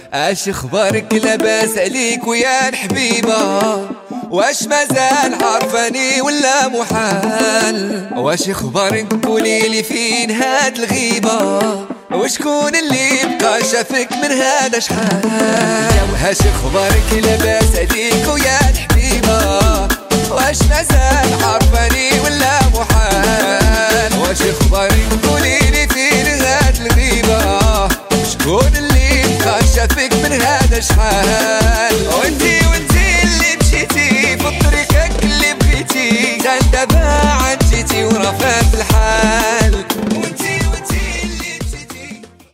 اش اخبارك؟ لاباس عليك ويا الحبيبة؟ واش مازال عارفاني ولا محال؟ واش اخبارك؟ قوليلي فين هاد الغيبة؟ وشكون اللي بقى شافك من هذا شحال؟ واش اخبارك؟ لاباس عليك ويا الحبيبة؟ واش مازال عارفاني ولا محال؟ واش اخبارك؟ قوليلي فين هاد الغيبة؟ شكون اللي بقى شافك من هذا شحال؟ وانتي اللي مشيتي في طريقك اللي بغيتي، كان دابا عاد جيتي وراه فات الحال.